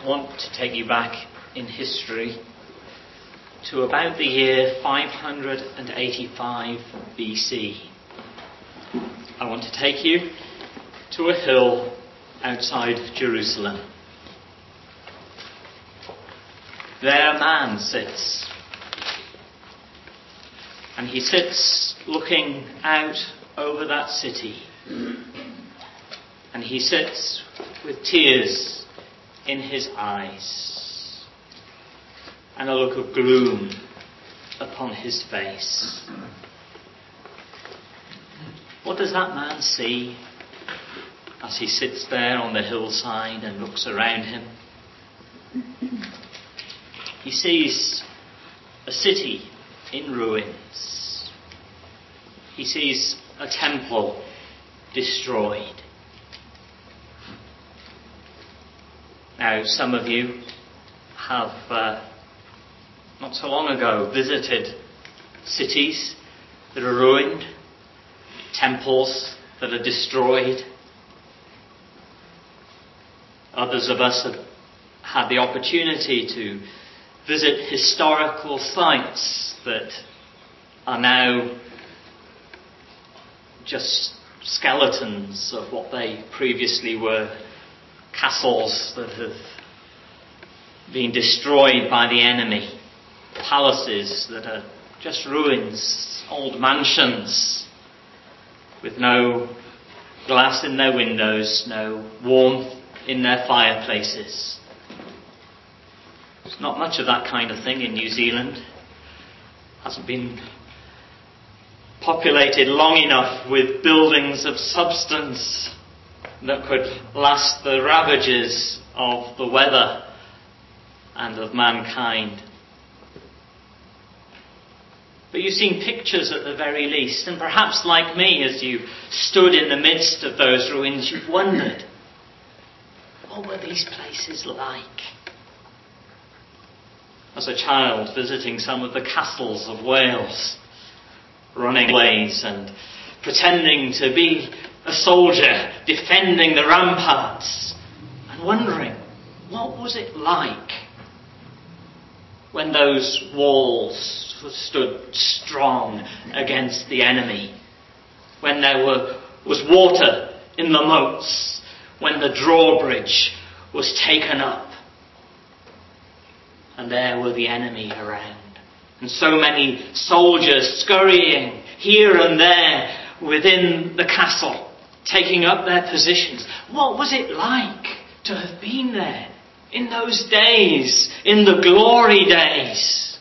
want to take you back in history to about the year 585 BC. I want to take you to a hill outside Jerusalem. There a man sits, and he sits looking out over that city, and he sits with tears in his eyes and a look of gloom upon his face. What does that man see as he sits there on the hillside and looks around him? He sees a city in ruins. He sees a temple destroyed. Now, some of you have, not so long ago, visited cities that are ruined, temples that are destroyed. Others of us have had the opportunity to visit historical sites that are now just skeletons of what they previously were. Castles that have been destroyed by the enemy. Palaces that are just ruins. Old mansions with no glass in their windows, no warmth in their fireplaces. There's not much of that kind of thing in New Zealand. Hasn't been populated long enough with buildings of substance that could last the ravages of the weather and of mankind. But you've seen pictures at the very least, and perhaps like me, as you stood in the midst of those ruins, you've wondered, what were these places like? As a child visiting some of the castles of Wales, running ways and pretending to be a soldier defending the ramparts and wondering, what was it like when those walls stood strong against the enemy, when there was water in the moats, when the drawbridge was taken up and there were the enemy around, and so many soldiers scurrying here and there within the castle, taking up their positions. What was it like to have been there in those days, in the glory days?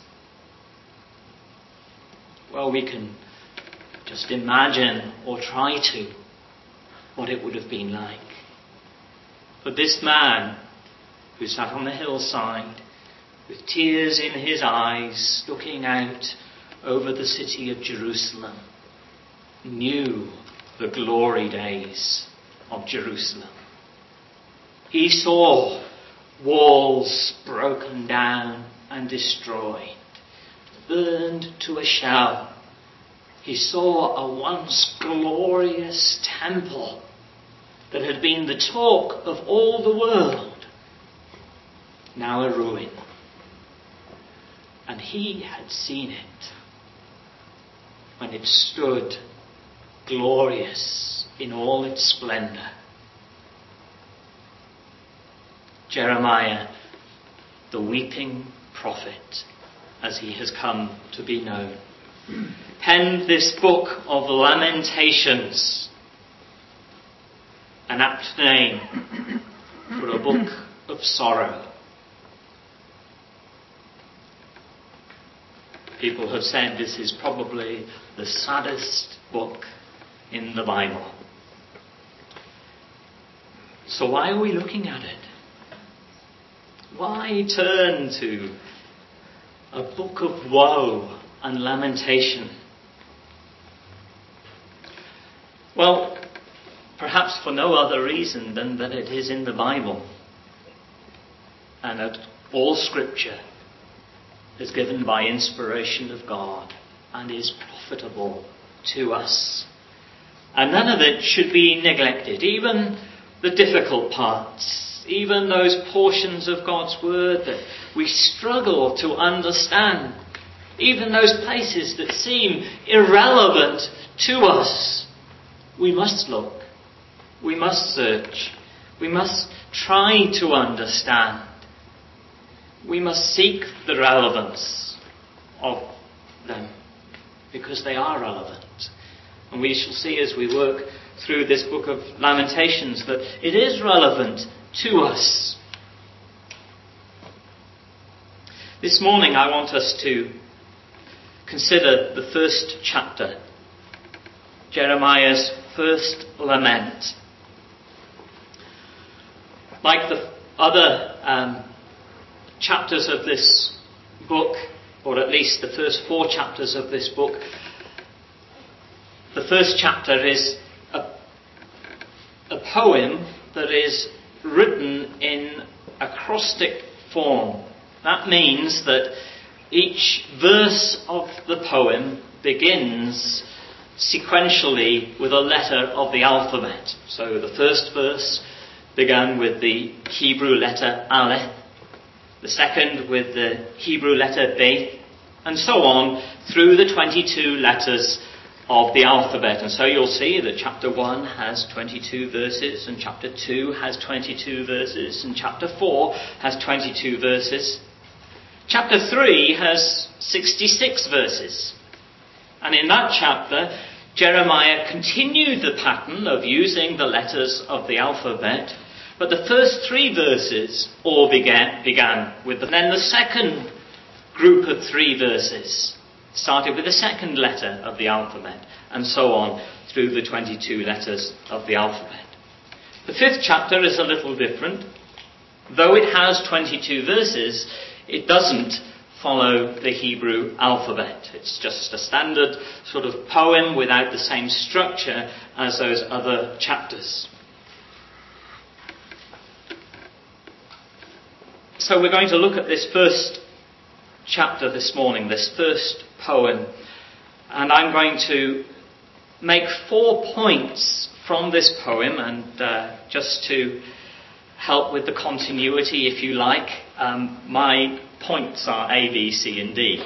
Well, we can just imagine or try to what it would have been like. But this man who sat on the hillside with tears in his eyes looking out over the city of Jerusalem knew the glory days of Jerusalem. He saw walls broken down and destroyed, burned to a shell. He saw a once glorious temple that had been the talk of all the world, now a ruin. And he had seen it when it stood glorious in all its splendour. Jeremiah, the weeping prophet, as he has come to be known, penned this book of Lamentations, an apt name for a book of sorrow. People have said this is probably the saddest book in the Bible. So why are we looking at it? Why turn to a book of woe and lamentation? Well, perhaps for no other reason than that it is in the Bible, and that all Scripture is given by inspiration of God and is profitable to us. And none of it should be neglected, even the difficult parts. even those portions of God's word that we struggle to understand, even those places that seem irrelevant to us, we must look, we must search, we must try to understand. We must seek the relevance of them, because they are relevant. And we shall see as we work through this book of Lamentations that it is relevant to us. This morning I want us to consider the first chapter, Jeremiah's first lament. Like the other chapters of this book, or at least the first 4 chapters of this book, the first chapter is a poem that is written in acrostic form. That means that each verse of the poem begins sequentially with a letter of the alphabet. So the first verse began with the Hebrew letter Aleph, the second with the Hebrew letter Bet, and so on through the 22 letters of the alphabet. And so you'll see that chapter 1 has 22 verses, and chapter 2 has 22 verses, and chapter 4 has 22 verses. Chapter 3 has 66 verses. And in that chapter, Jeremiah continued the pattern of using the letters of the alphabet, but the first 3 verses all began with them. Then the second group of 3 verses started with the second letter of the alphabet, and so on through the 22 letters of the alphabet. The 5th chapter is a little different. Though it has 22 verses, it doesn't follow the Hebrew alphabet. It's just a standard sort of poem without the same structure as those other chapters. So we're going to look at this first chapter this morning, this first poem, and I'm going to make 4 points from this poem, and just to help with the continuity, if you like, my points are A, B, C and D.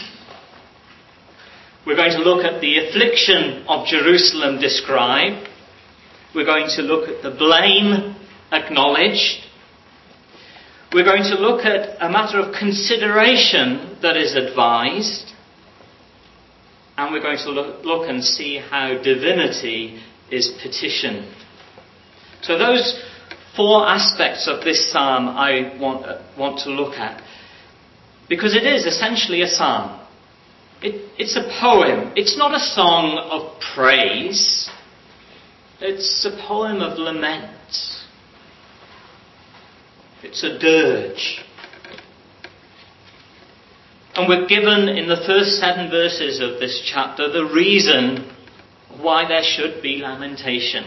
We're going to look at the affliction of Jerusalem described. We're going to look at the blame acknowledged. We're going to look at a matter of consideration that is advised. And we're going to look and see how divinity is petitioned. So those 4 aspects of this psalm I want to look at, because it is essentially a psalm. It's a poem. It's not a song of praise. It's a poem of lament. It's a dirge. And we're given in the first 7 verses of this chapter the reason why there should be lamentation.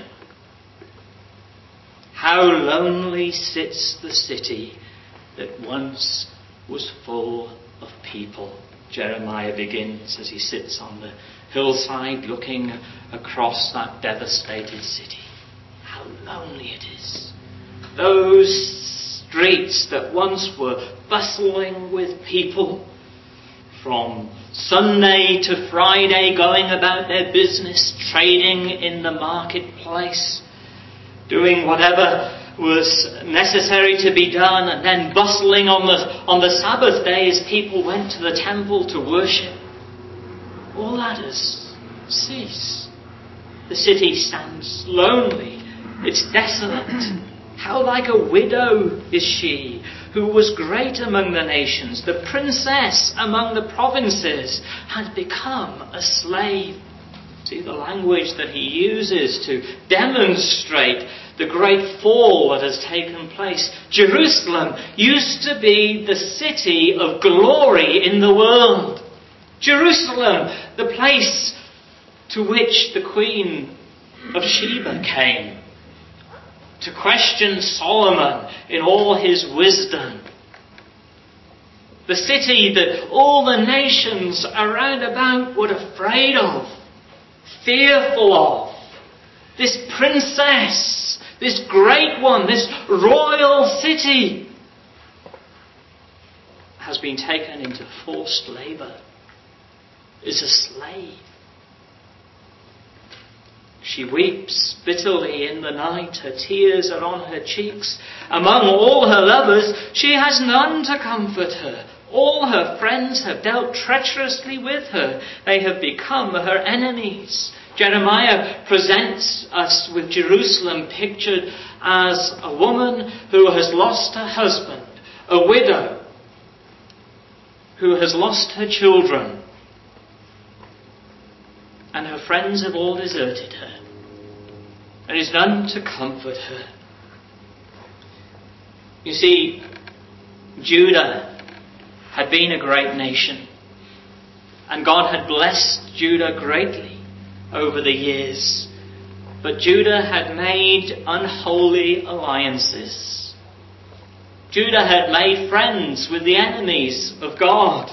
How lonely sits the city that once was full of people. Jeremiah begins as he sits on the hillside looking across that devastated city. How lonely it is. Those streets that once were bustling with people, from Sunday to Friday going about their business, trading in the marketplace, doing whatever was necessary to be done, and then bustling on the Sabbath day as people went to the temple to worship. All that has ceased. The city stands lonely. It's desolate. How like a widow is she, who was great among the nations, the princess among the provinces, had become a slave. See the language that he uses to demonstrate the great fall that has taken place. Jerusalem used to be the city of glory in the world. Jerusalem, the place to which the Queen of Sheba came to question Solomon in all his wisdom. The city that all the nations around about were afraid of, fearful of. This princess this great one, this royal city, has been taken into forced labour, is a slave. She weeps bitterly in the night. Her tears are on her cheeks. Among all her lovers, she has none to comfort her. All her friends have dealt treacherously with her. They have become her enemies. Jeremiah presents us with Jerusalem pictured as a woman who has lost her husband, a widow who has lost her children, and her friends have all deserted her. There is none to comfort her. You see, Judah had been a great nation, and God had blessed Judah greatly over the years. But Judah had made unholy alliances. Judah had made friends with the enemies of God.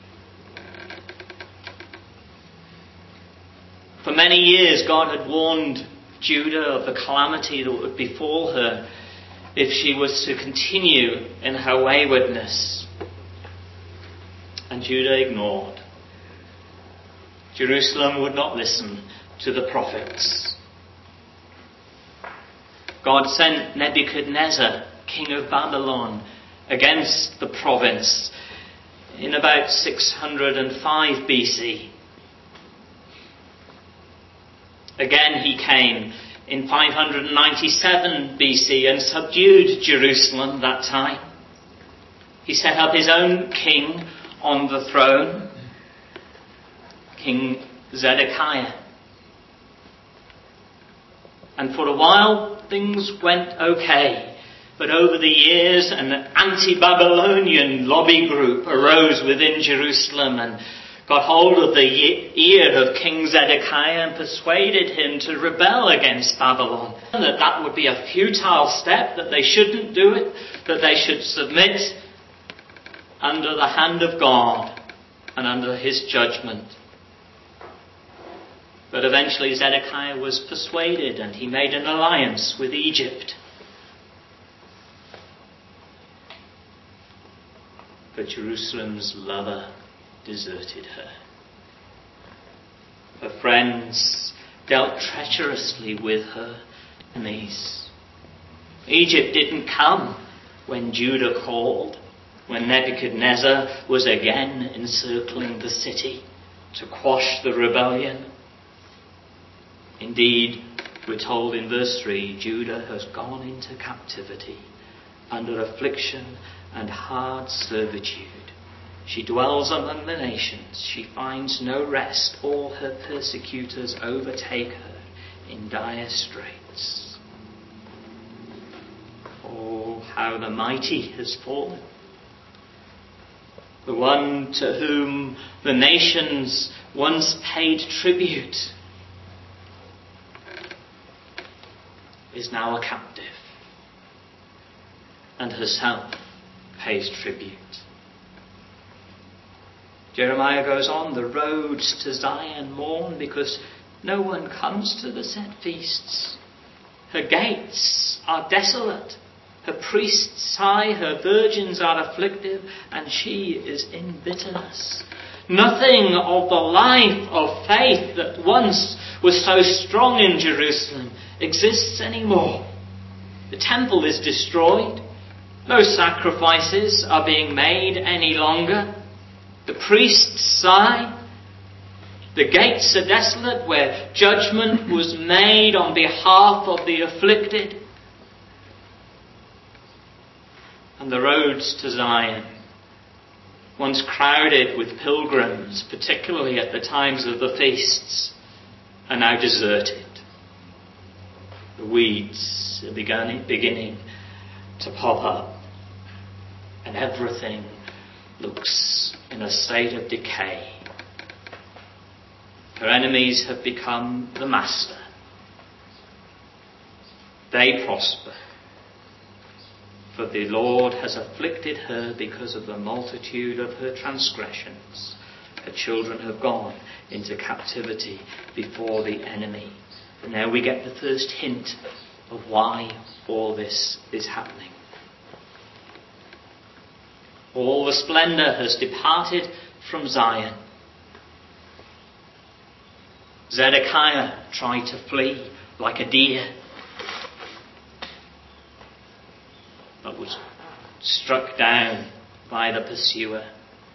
For many years, God had warned Judah of the calamity that would befall her if she was to continue in her waywardness. And Judah ignored. Jerusalem would not listen to the prophets. God sent Nebuchadnezzar, king of Babylon, against the province in about 605 BC. Again he came in 597 BC and subdued Jerusalem that time. He set up his own king on the throne, King Zedekiah. And for a while things went okay. But over the years an anti-Babylonian lobby group arose within Jerusalem and got hold of the ear of King Zedekiah and persuaded him to rebel against Babylon. And that would be a futile step, that they shouldn't do it, that they should submit under the hand of God and under his judgment. But eventually Zedekiah was persuaded and he made an alliance with Egypt. But Jerusalem's lover deserted her. Her friends dealt treacherously with her enemies. Egypt didn't come when Judah called, when Nebuchadnezzar was again encircling the city to quash the rebellion. Indeed, we're told in verse 3, Judah has gone into captivity under affliction and hard servitude. She dwells among the nations. She finds no rest. All her persecutors overtake her in dire straits. Oh, how the mighty has fallen. The one to whom the nations once paid tribute is now a captive, and herself pays tribute. Jeremiah goes on, the roads to Zion mourn because no one comes to the set feasts. Her gates are desolate. Her priests sigh, her virgins are afflicted, and she is in bitterness. Nothing of the life of faith that once was so strong in Jerusalem exists anymore. The temple is destroyed. No sacrifices are being made any longer. The priests sigh. The gates are desolate where judgment was made on behalf of the afflicted. And the roads to Zion, once crowded with pilgrims, particularly at the times of the feasts, are now deserted. The weeds are beginning to pop up, and everything looks in a state of decay. Her enemies have become the master. They prosper. For the Lord has afflicted her because of the multitude of her transgressions. Her children have gone into captivity before the enemy. And now we get the first hint of why all this is happening. All the splendour has departed from Zion. Zedekiah tried to flee like a deer, but was struck down by the pursuer.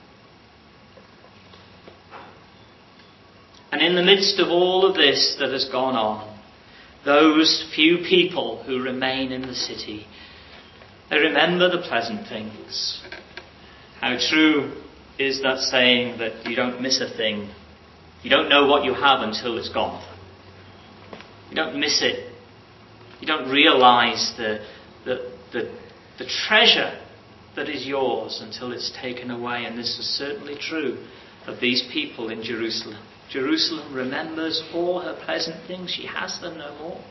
And in the midst of all of this that has gone on, those few people who remain in the city, they remember the pleasant things. How true is that saying that you don't miss a thing. You don't know what you have until it's gone. You don't miss it. You don't realise the treasure that is yours until it's taken away. And this is certainly true of these people in Jerusalem. Jerusalem remembers all her pleasant things. She has them no more.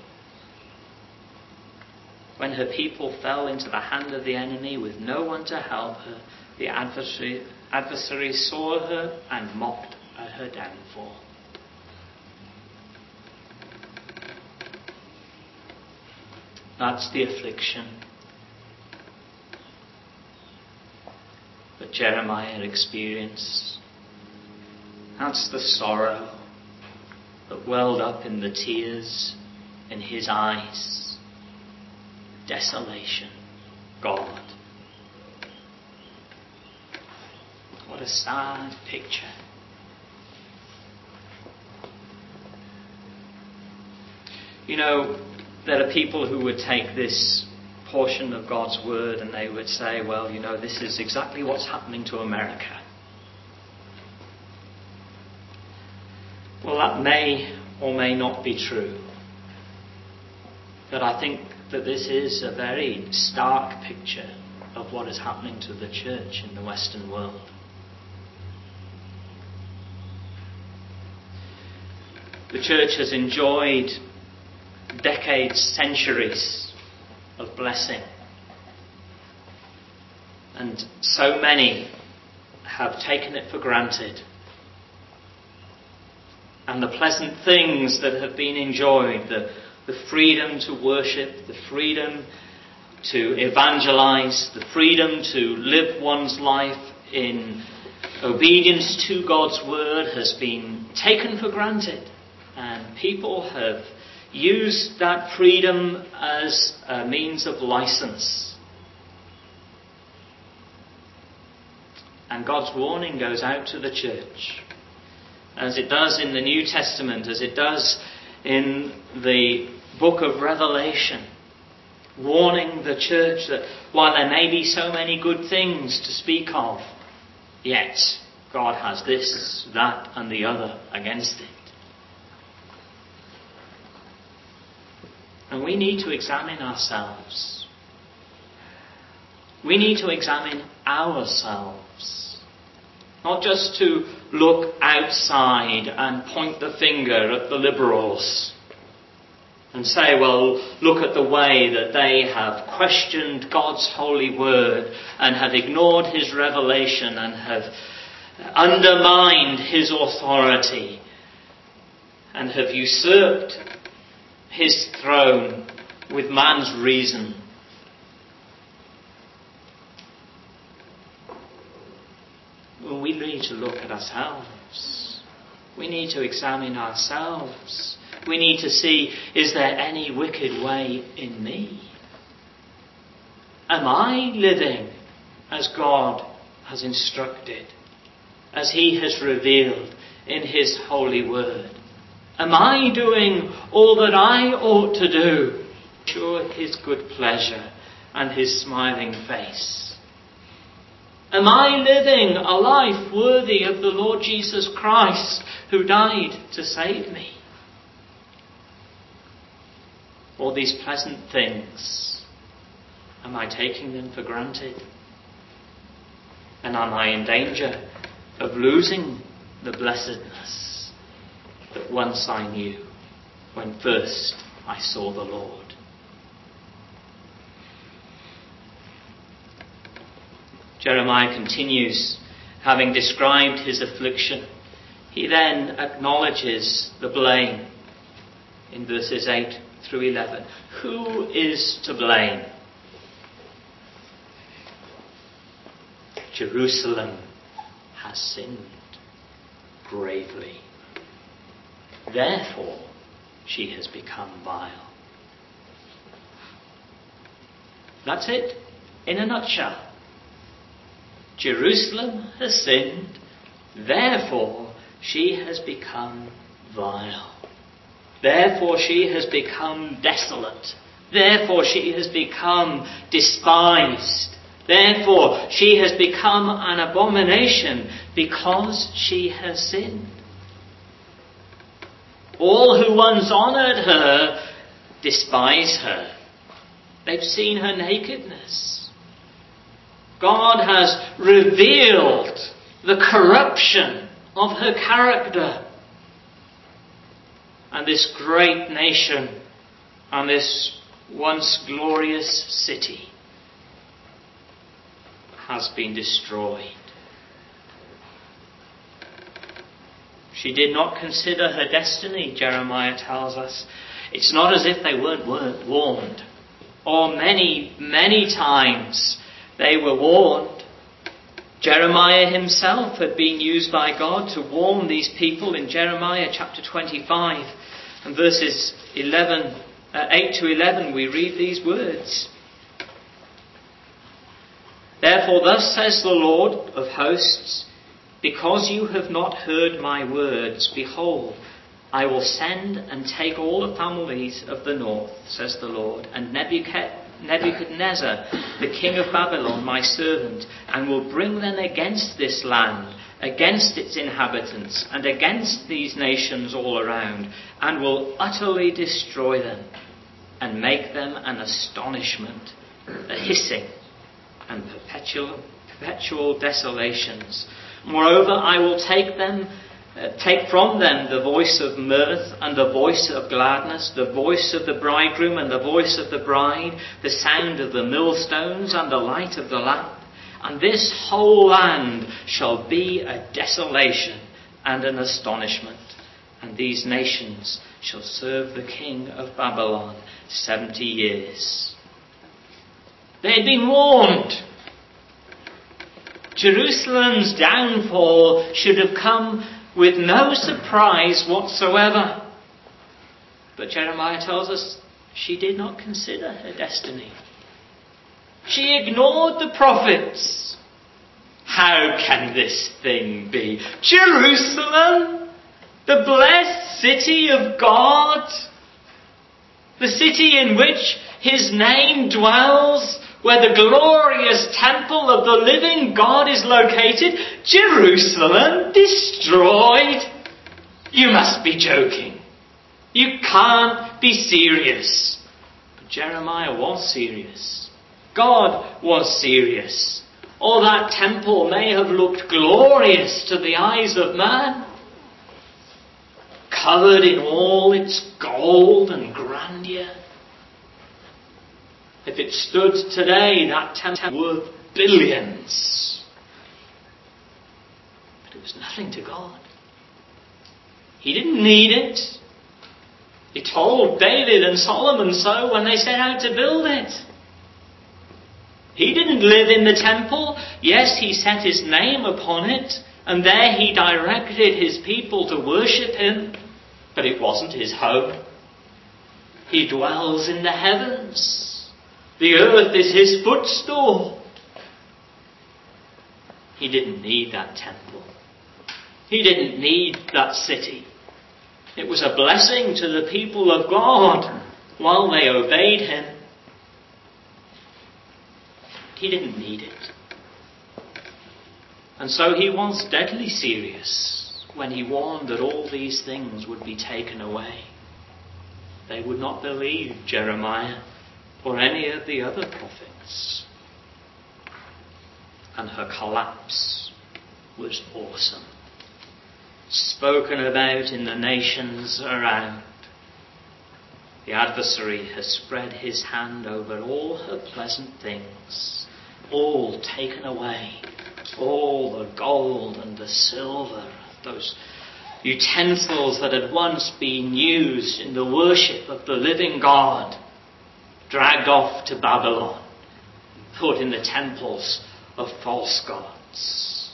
When her people fell into the hand of the enemy with no one to help her, the adversary saw her and mocked at her downfall. That's the affliction that Jeremiah experienced. That's the sorrow that welled up in the tears in his eyes. Desolation. God. What a sad picture. You know, there are people who would take this portion of God's word and they would say, well, you know, this is exactly what's happening to America. Well, that may or may not be true. But I think that this is a very stark picture of what is happening to the church in the Western world. The church has enjoyed decades, centuries of blessing. And so many have taken it for granted. And the pleasant things that have been enjoyed, the freedom to worship, the freedom to evangelize, the freedom to live one's life in obedience to God's word has been taken for granted. And people have used that freedom as a means of license. And God's warning goes out to the church, as it does in the New Testament, as it does in the book of Revelation, warning the church that while there may be so many good things to speak of, yet God has this, that and the other against it. And we need to examine ourselves. We need to examine ourselves. Not just to look outside and point the finger at the liberals and say, well, look at the way that they have questioned God's holy word and have ignored his revelation and have undermined his authority and have usurped his throne with man's reason. Well, we need to look at ourselves. We need to examine ourselves. We need to see, is there any wicked way in me? Am I living as God has instructed, as he has revealed in his holy word? Am I doing all that I ought to do? Sure, his good pleasure and his smiling face. Am I living a life worthy of the Lord Jesus Christ, who died to save me? All these pleasant things, am I taking them for granted? And am I in danger of losing the blessedness that once I knew when first I saw the Lord? Jeremiah continues, having described his affliction. He then acknowledges the blame in verses 8 through 11. Who is to blame? Jerusalem has sinned gravely. Therefore, she has become vile. That's it, in a nutshell. Jerusalem has sinned, therefore she has become vile. Therefore she has become desolate. Therefore she has become despised. Therefore she has become an abomination because she has sinned. All who once honoured her despise her. They've seen her nakedness. God has revealed the corruption of her character. And this great nation and this once glorious city has been destroyed. She did not consider her destiny, Jeremiah tells us. It's not as if they weren't warned. Or many, many times they were warned. Jeremiah himself had been used by God to warn these people in Jeremiah chapter 25 and verses 8 to 11 we read these words. Therefore thus says the Lord of hosts, because you have not heard my words, behold, I will send and take all the families of the north, says the Lord, and Nebuchadnezzar, the king of Babylon, my servant, and will bring them against this land, against its inhabitants, and against these nations all around, and will utterly destroy them, and make them an astonishment, a hissing, and perpetual desolations. Moreover, I will take from them the voice of mirth and the voice of gladness, the voice of the bridegroom and the voice of the bride, the sound of the millstones and the light of the lamp. And this whole land shall be a desolation and an astonishment. And these nations shall serve the king of Babylon 70 years. They had been warned. Jerusalem's downfall should have come with no surprise whatsoever. But Jeremiah tells us she did not consider her destiny. She ignored the prophets. How can this thing be? Jerusalem, the blessed city of God, the city in which his name dwells, where the glorious temple of the living God is located, Jerusalem destroyed. You must be joking. You can't be serious. But Jeremiah was serious. God was serious. Oh, that temple may have looked glorious to the eyes of man, covered in all its gold and grandeur. If it stood today, that temple worth billions. But it was nothing to God. He didn't need it. He told David and Solomon so when they set out to build it. He didn't live in the temple. Yes, he set his name upon it, and there he directed his people to worship him. But it wasn't his home. He dwells in the heavens. The earth is his footstool. He didn't need that temple. He didn't need that city. It was a blessing to the people of God while they obeyed him. He didn't need it. And so he was deadly serious when he warned that all these things would be taken away. They would not believe Jeremiah or any of the other prophets. And her collapse was awesome. Spoken about in the nations around. The adversary has spread his hand over all her pleasant things, all taken away, all the gold and the silver, those utensils that had once been used in the worship of the living God, dragged off to Babylon, put in the temples of false gods.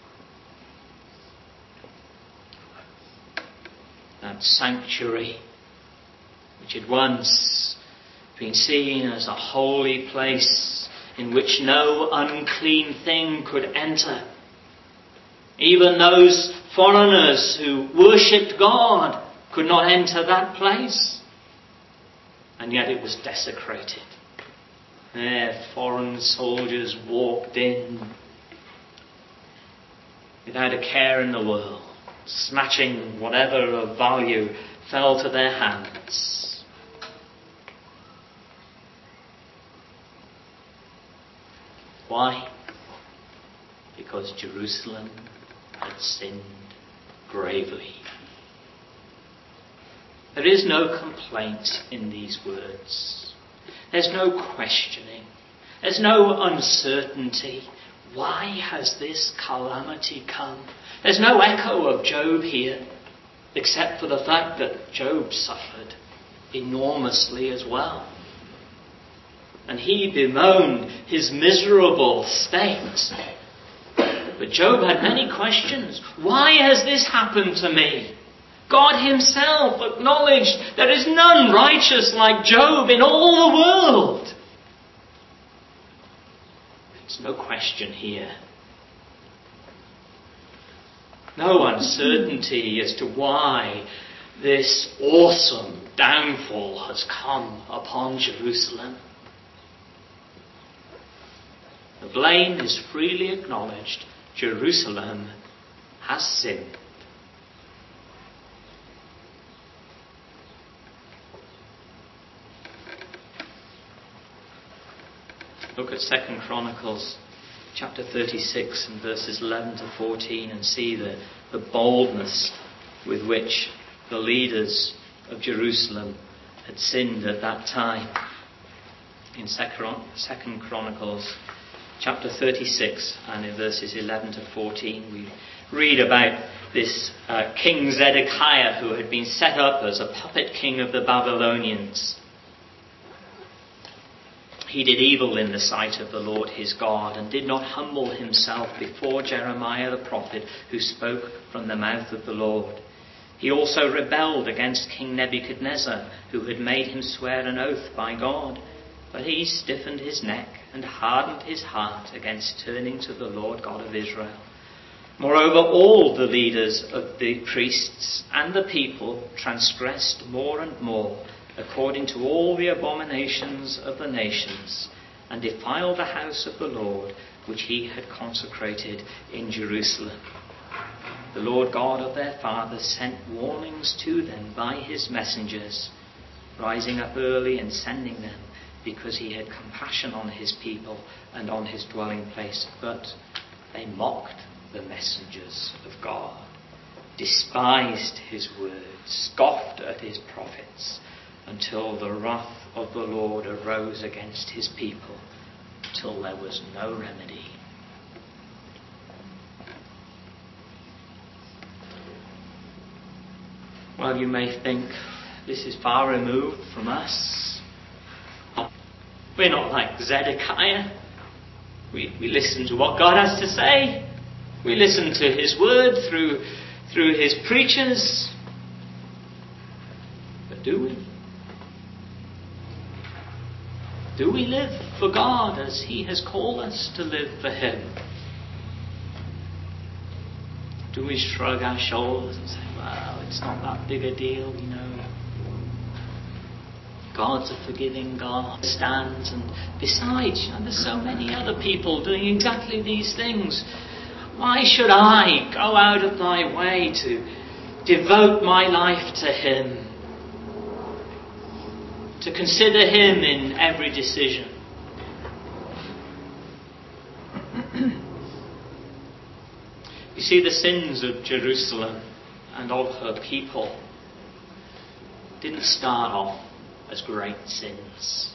That sanctuary, which had once been seen as a holy place in which no unclean thing could enter. Even those foreigners who worshipped God could not enter that place. And yet it was desecrated. There, foreign soldiers walked in without a care in the world, snatching whatever of value fell to their hands. Why? Because Jerusalem had sinned gravely. There is no complaint in these words. There's no questioning. There's no uncertainty. Why has this calamity come? There's no echo of Job here, except for the fact that Job suffered enormously as well. And he bemoaned his miserable state. But Job had many questions. Why has this happened to me? God himself acknowledged there is none righteous like Job in all the world. There's no question here. No uncertainty as to why this awesome downfall has come upon Jerusalem. The blame is freely acknowledged. Jerusalem has sinned. Look at 2 Chronicles chapter 36 and verses 11 to 14 and see the boldness with which the leaders of Jerusalem had sinned at that time. In 2 Chronicles chapter 36 and in verses 11 to 14 we read about this King Zedekiah who had been set up as a puppet king of the Babylonians. He did evil in the sight of the Lord his God and did not humble himself before Jeremiah the prophet who spoke from the mouth of the Lord. He also rebelled against King Nebuchadnezzar who had made him swear an oath by God. But he stiffened his neck and hardened his heart against turning to the Lord God of Israel. Moreover, all the leaders of the priests and the people transgressed more and more, according to all the abominations of the nations, and defiled the house of the Lord, which he had consecrated in Jerusalem. The Lord God of their fathers sent warnings to them by his messengers, rising up early and sending them, because he had compassion on his people and on his dwelling place. But they mocked the messengers of God, despised his words, scoffed at his prophets, until the wrath of the Lord arose against his people, till there was no remedy. Well, you may think this is far removed from us. We're not like Zedekiah. We listen to what God has to say. We listen to his word through his preachers. But do we? Do we live for God as he has called us to live for him? Do we shrug our shoulders and say, well, it's not that big a deal, you know. God's a forgiving God, stands, and besides, you know, there's so many other people doing exactly these things. Why should I go out of my way to devote my life to him? To consider him in every decision? You see, the sins of Jerusalem and of her people didn't start off as great sins.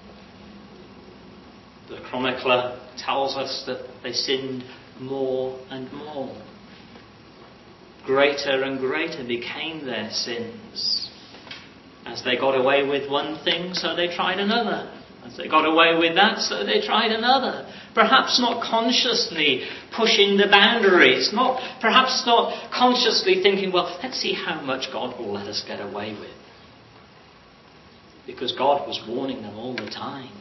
The chronicler tells us that they sinned more and more. greater and greater became their sins. As they got away with one thing, so they tried another. As they got away with that, so they tried another. Perhaps not consciously pushing the boundaries. Perhaps not consciously thinking, well, let's see how much God will let us get away with. Because God was warning them all the time.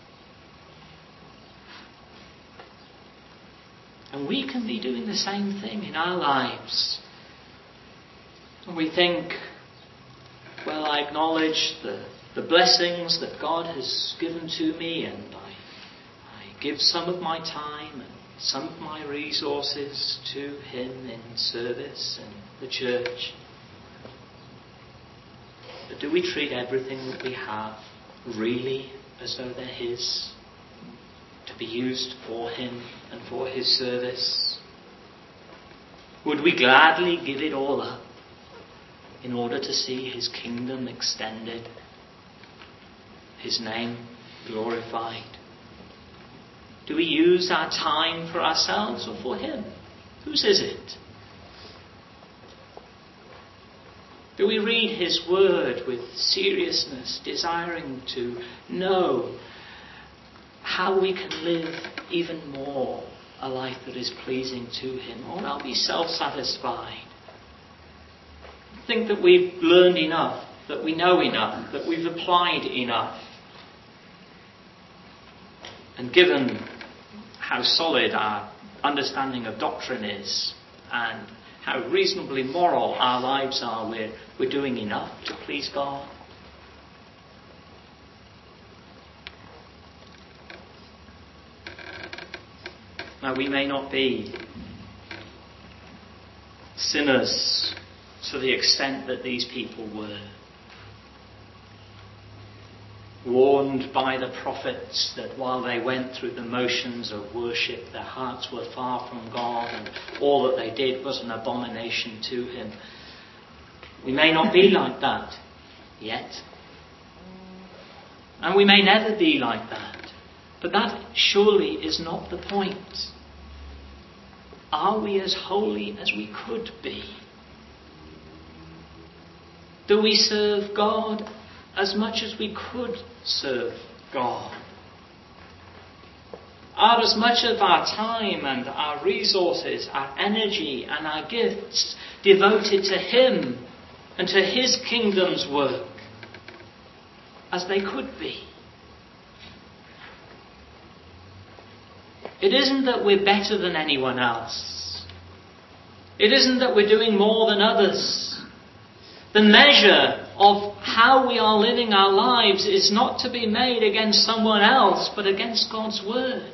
And we can be doing the same thing in our lives. And we think, well, I acknowledge the blessings that God has given to me, and I give some of my time and some of my resources to Him in service and the church. But do we treat everything that we have really as though they're His, to be used for Him and for His service? Would we gladly give it all up in order to see His kingdom extended, His name glorified? Do we use our time for ourselves or for Him? Whose is it? Do we read His word with seriousness, desiring to know how we can live even more a life that is pleasing to Him? Or are we self-satisfied? Think that we've learned enough, that we know enough, that we've applied enough. And given how solid our understanding of doctrine is, and how reasonably moral our lives are, we're doing enough to please God. Now, we may not be sinners to the extent that these people were. Warned by the prophets that while they went through the motions of worship, their hearts were far from God and all that they did was an abomination to Him. We may not be like that yet. And we may never be like that. But that surely is not the point. Are we as holy as we could be? Do we serve God as much as we could serve God? Are as much of our time and our resources, our energy and our gifts devoted to Him and to His kingdom's work as they could be? It isn't that we're better than anyone else. It isn't that we're doing more than others. The measure of how we are living our lives is not to be made against someone else, but against God's word.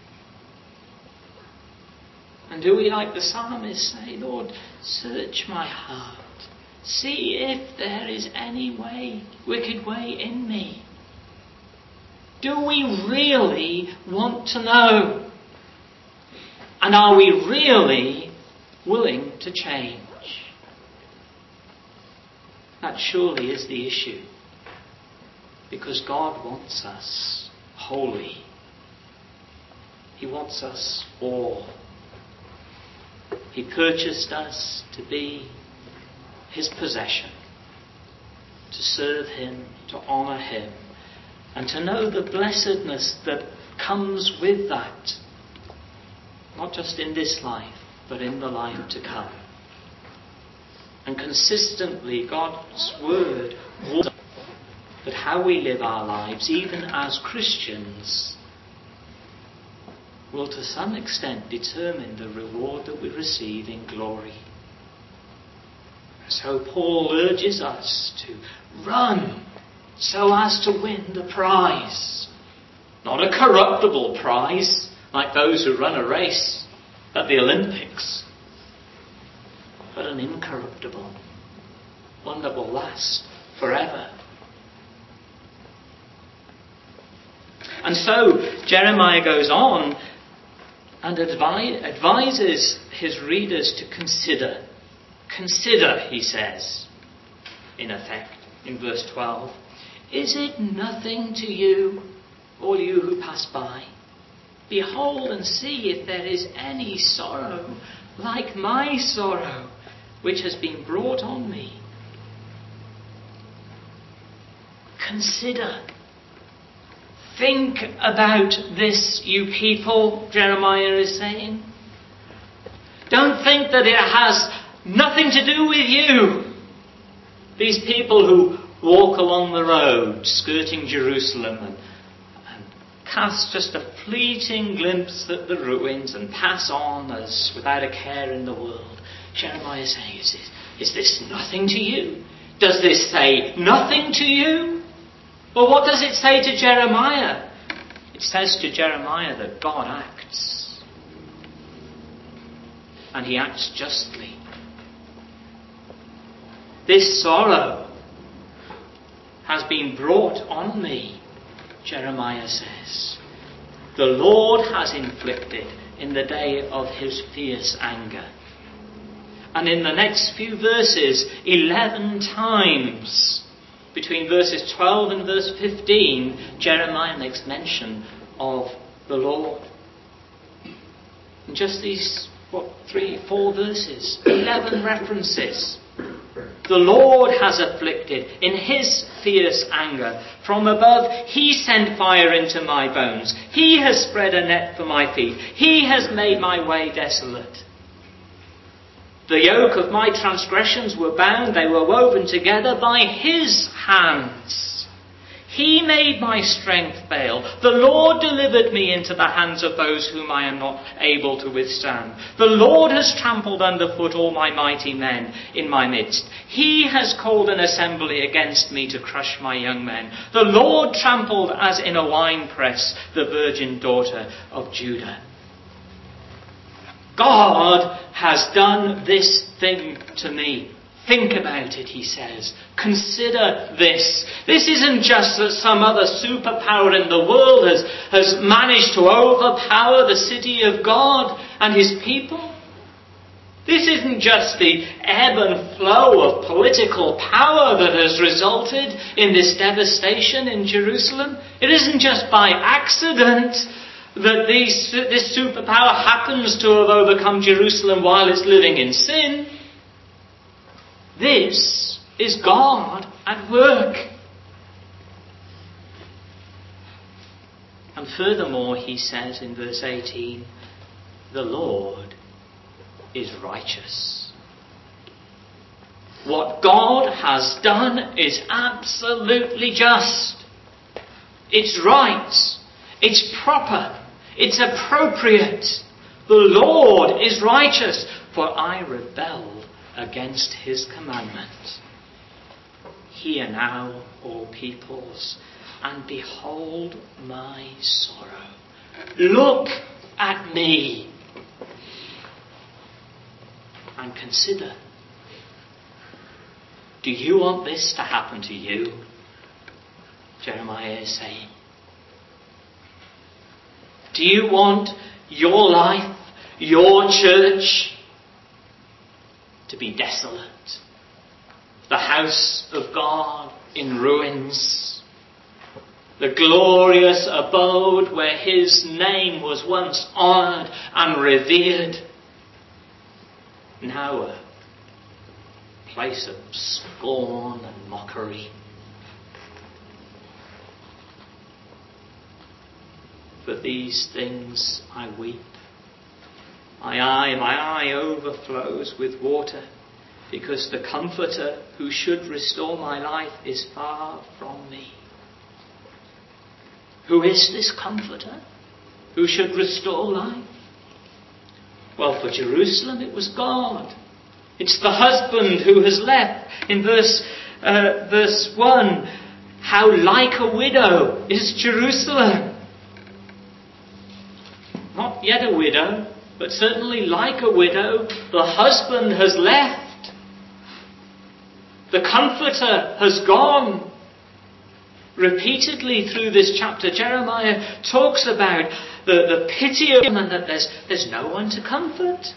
And do we, like the psalmist, say, Lord, search my heart. See if there is any wicked way in me. Do we really want to know? And are we really willing to change? That surely is the issue. Because God wants us holy. He wants us all. He purchased us to be His possession, to serve Him, to honour Him, and to know the blessedness that comes with that. Not just in this life, but in the life to come. And consistently, God's word warns us that how we live our lives, even as Christians, will to some extent determine the reward that we receive in glory. So Paul urges us to run so as to win the prize. Not a corruptible prize, like those who run a race at the Olympics, but an incorruptible one that will last forever. And so Jeremiah goes on and advises his readers to consider. Consider, he says, in effect, in verse 12. Is it nothing to you, all you who pass by? Behold and see if there is any sorrow like my sorrow, which has been brought on me. Consider. Think about this, you people, Jeremiah is saying. Don't think that it has nothing to do with you. These people who walk along the road skirting Jerusalem and cast just a fleeting glimpse at the ruins and pass on as without a care in the world. Jeremiah is saying, is this nothing to you? Does this say nothing to you? Well, what does it say to Jeremiah? It says to Jeremiah that God acts. And he acts justly. This sorrow has been brought on me, Jeremiah says. The Lord has inflicted in the day of his fierce anger. And in the next few verses, 11 times, between verses 12 and verse 15, Jeremiah makes mention of the Lord. In just these, 4 verses, 11 references. The Lord has afflicted in his fierce anger. From above, he sent fire into my bones. He has spread a net for my feet. He has made my way desolate. The yoke of my transgressions were bound. They were woven together by his hands. He made my strength fail. The Lord delivered me into the hands of those whom I am not able to withstand. The Lord has trampled underfoot all my mighty men in my midst. He has called an assembly against me to crush my young men. The Lord trampled as in a winepress the virgin daughter of Judah. God has done this thing to me. Think about it, he says. Consider this. This isn't just that some other superpower in the world has managed to overpower the city of God and his people. This isn't just the ebb and flow of political power that has resulted in this devastation in Jerusalem. It isn't just by accident that this superpower happens to have overcome Jerusalem while it's living in sin. This is God at work. And furthermore, he says in verse 18, the Lord is righteous. What God has done is absolutely just. It's right. It's proper. It's appropriate. The Lord is righteous, for I rebelled against his commandment. Hear now, all peoples, and behold my sorrow. Look at me and consider. Do you want this to happen to you? Jeremiah is saying. Do you want your life, your church, to be desolate? The house of God in ruins. The glorious abode where his name was once honoured and revered. Now a place of scorn and mockery. For these things I weep. My eye overflows with water, because the Comforter who should restore my life is far from me. Who is this Comforter who should restore life? Well, for Jerusalem it was God. It's the husband who has left. In verse 1, how like a widow is Jerusalem. Not yet a widow, but certainly like a widow. The husband has left. The Comforter has gone. Repeatedly through this chapter, Jeremiah talks about the pity of him and that there's no one to comfort.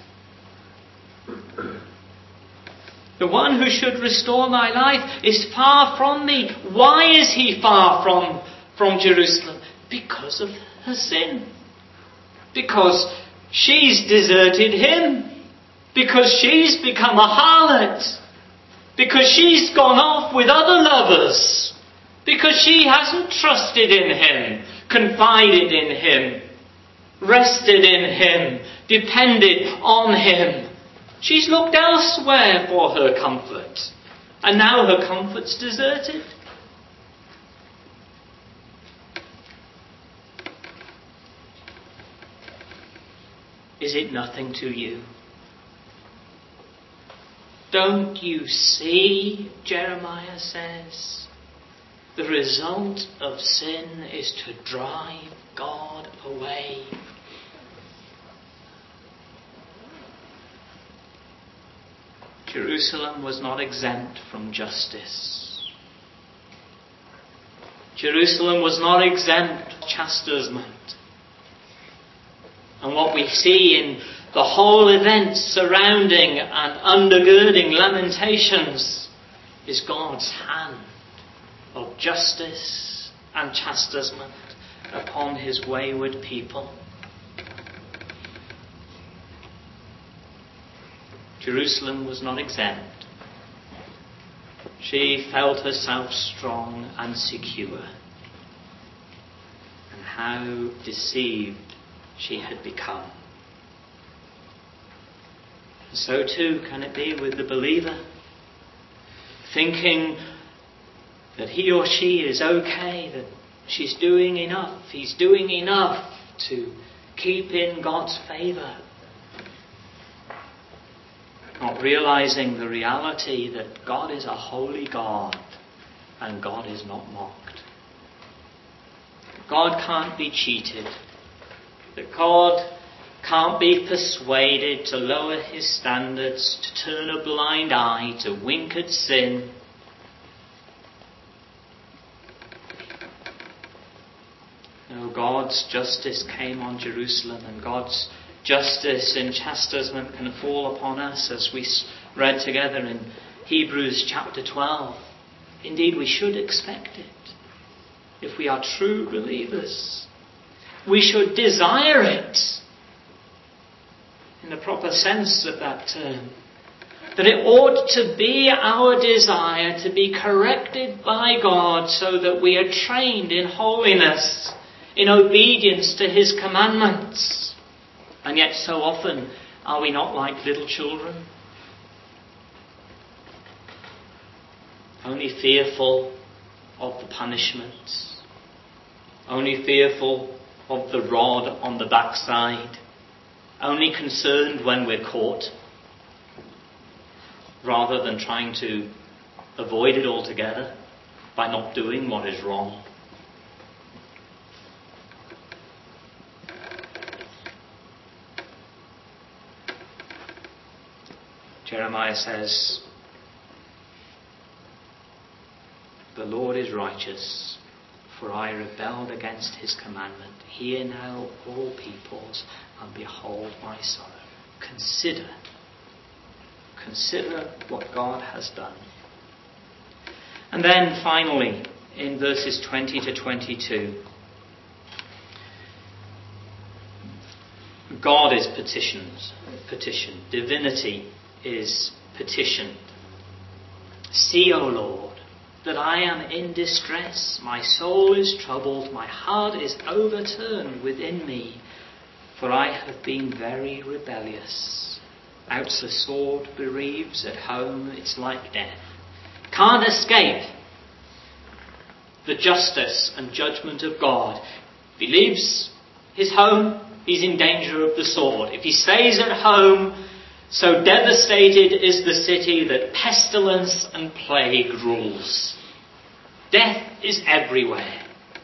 The one who should restore my life is far from me. Why is he far from Jerusalem? Because of her sin. Because she's deserted him. because she's become a harlot, because she's gone off with other lovers, because she hasn't trusted in him, confided in him, rested in him, depended on him. She's looked elsewhere for her comfort, and now her comfort's deserted. Is it nothing to you? Don't you see, Jeremiah says, the result of sin is to drive God away. Jerusalem was not exempt from justice. Jerusalem was not exempt from chastisement. And what we see in the whole event surrounding and undergirding Lamentations is God's hand of justice and chastisement upon his wayward people. Jerusalem was not exempt. She felt herself strong and secure. And how deceived she had become. So too can it be with the believer, thinking that he or she is okay, that she's doing enough, he's doing enough to keep in God's favour. Not realising the reality that God is a holy God and God is not mocked. God can't be cheated. That God can't be persuaded to lower his standards, to turn a blind eye, to wink at sin. No, God's justice came on Jerusalem, and God's justice in chastisement can fall upon us, as we read together in Hebrews chapter 12. Indeed, we should expect it if we are true believers. We should desire it in the proper sense of that term. That it ought to be our desire to be corrected by God so that we are trained in holiness, in obedience to his commandments. And yet so often are we not like little children? Only fearful of the punishments. Only fearful of the rod on the backside, only concerned when we're caught, rather than trying to avoid it altogether by not doing what is wrong. Jeremiah says, "The Lord is righteous, for I rebelled against his commandment. Hear now, all peoples, and behold my sorrow." Consider what God has done. And then finally, in verses 20 to 22, God is petitioned. Divinity is petitioned. "See, O Lord, that I am in distress. My soul is troubled. My heart is overturned within me. For I have been very rebellious. Out the sword bereaves, at home it's like death." Can't escape the justice and judgment of God. If he leaves his home, he's in danger of the sword. If he stays at home, so devastated is the city that pestilence and plague rules. Death is everywhere.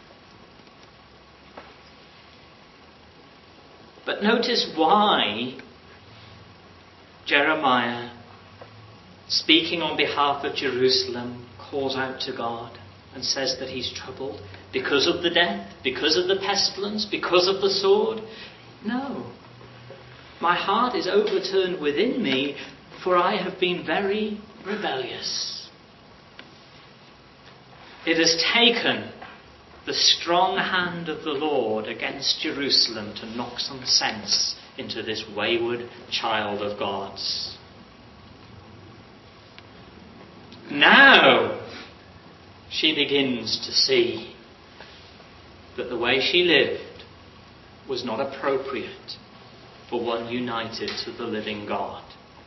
But notice why Jeremiah, speaking on behalf of Jerusalem, calls out to God and says that he's troubled because of the death, because of the pestilence, because of the sword. No. My heart is overturned within me, for I have been very rebellious. It has taken the strong hand of the Lord against Jerusalem to knock some sense into this wayward child of God's. Now she begins to see that the way she lived was not appropriate for one united to the living God.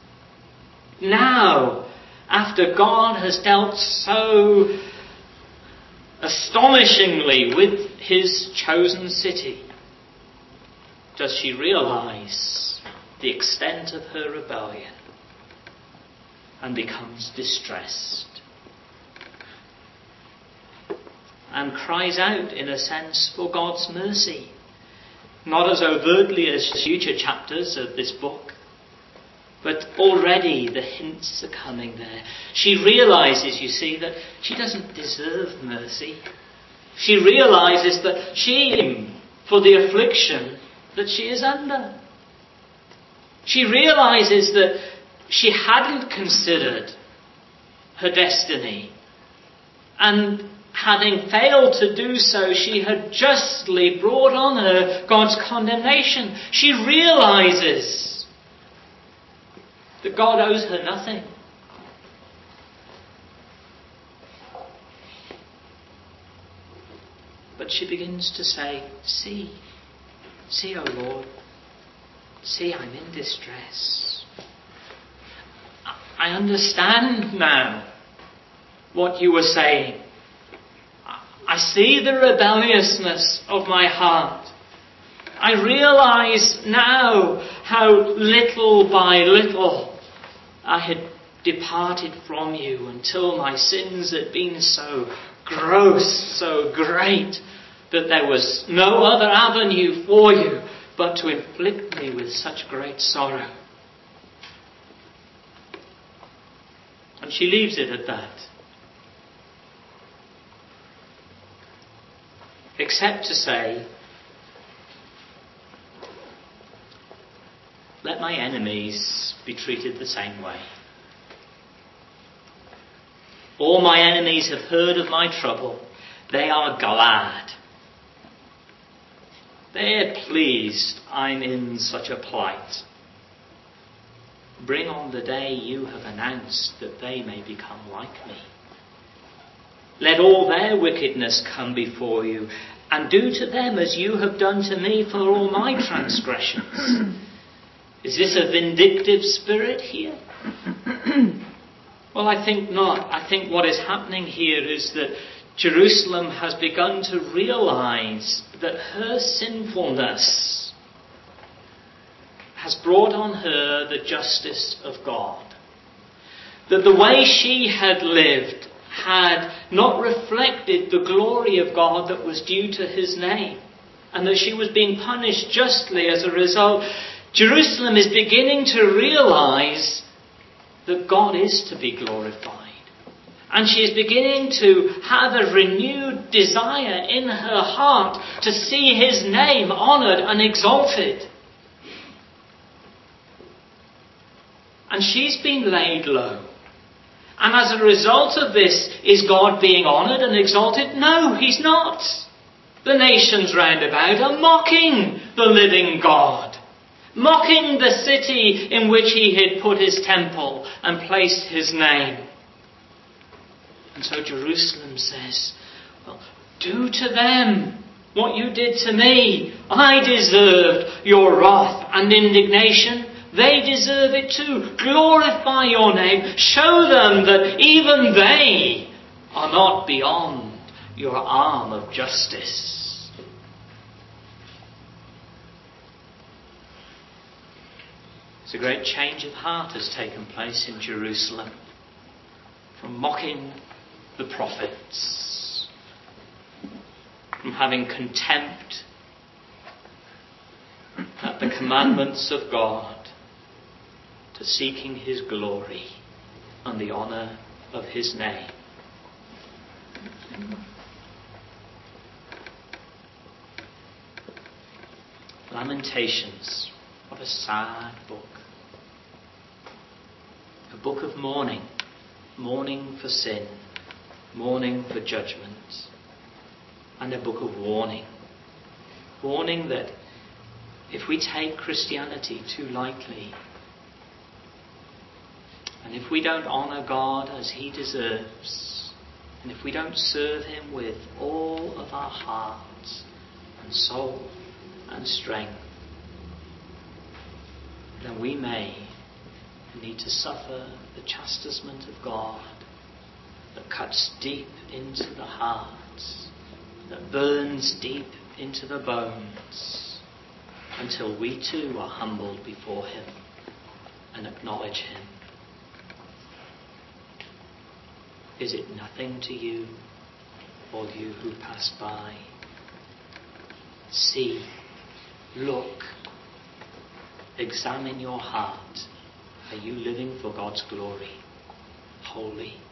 Now, after God has dealt so astonishingly with his chosen city, does she realize the extent of her rebellion and becomes distressed and cries out, in a sense, for God's mercy. Not as overtly as future chapters of this book, but already the hints are coming there. She realizes, you see, that she doesn't deserve mercy. She realizes that she, for the affliction that she is under. She realizes that she hadn't considered her destiny. And having failed to do so, she had justly brought on her God's condemnation. She realizes that God owes her nothing. But she begins to say, see, O Lord, see, I'm in distress. I understand now what you were saying. I see the rebelliousness of my heart. I realize now how little by little I had departed from you until my sins had been so gross, so great, that there was no other avenue for you but to inflict me with such great sorrow. And she leaves it at that. Except to say, let my enemies be treated the same way. All my enemies have heard of my trouble. They are glad. They're pleased I'm in such a plight. Bring on the day you have announced that they may become like me. Let all their wickedness come before you, and do to them as you have done to me for all my transgressions. Is this a vindictive spirit here? Well, I think not. I think what is happening here is that Jerusalem has begun to realize that her sinfulness has brought on her the justice of God. That the way she had lived had not reflected the glory of God that was due to his name, and that she was being punished justly as a result. Jerusalem is beginning to realize that God is to be glorified. And she is beginning to have a renewed desire in her heart to see his name honoured and exalted. And she's been laid low. And as a result of this, is God being honoured and exalted? No, he's not. The nations round about are mocking the living God. Mocking the city in which he had put his temple and placed his name. And so Jerusalem says, well, do to them what you did to me. I deserved your wrath and indignation. They deserve it too. Glorify your name. Show them that even they are not beyond your arm of justice. It's a great change of heart has taken place in Jerusalem. From mocking the prophets, from having contempt at the commandments of God, to seeking his glory and the honour of his name. Lamentations. What a sad book. A book of mourning. Mourning for sin. Mourning for judgment. and a book of warning. Warning that if we take Christianity too lightly, and if we don't honour God as He deserves, and if we don't serve Him with all of our hearts and soul and strength, then we may need to suffer the chastisement of God that cuts deep into the heart, that burns deep into the bones, until we too are humbled before Him and acknowledge Him. Is it nothing to you, all you who pass by? See, look, examine your heart. Are you living for God's glory, holy